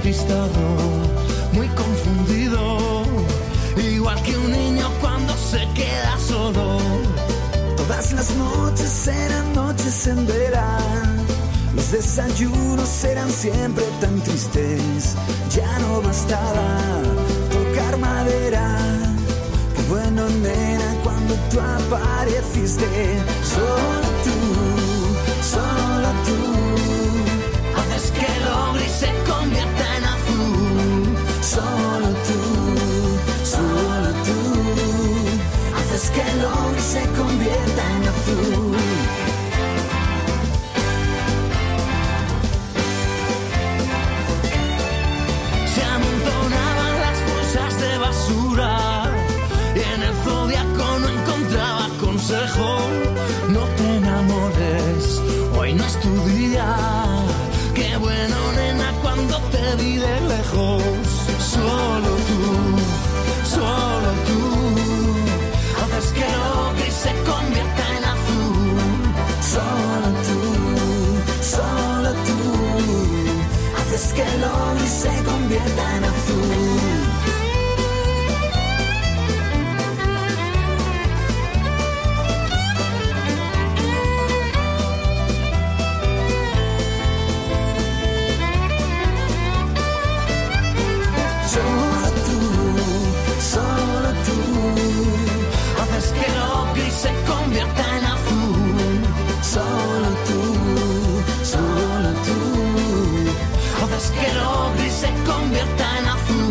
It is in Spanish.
despistado, muy confundido, igual que un niño cuando se queda solo. Todas las noches eran noches en verano, los desayunos eran siempre tan tristes. Ya no bastaba tocar madera, qué bueno nena cuando tú apareciste. Solo tú, haces que lo gris se convierta en azul. Solo tú, haces que lo gris se convierta en azul. Se amontonaban las bolsas de basura y en el zodiaco no encontraba consejo. No te enamores, hoy no es tu día. Qué bueno nena cuando te vi de lejos. Solo tú, haces que lo gris se convierta en azul. Solo tú, haces que lo gris se convierta en azul. Solo tú, Haces que lo gris se convierta en azul. solo tú, Haces que lo gris se convierta en azul.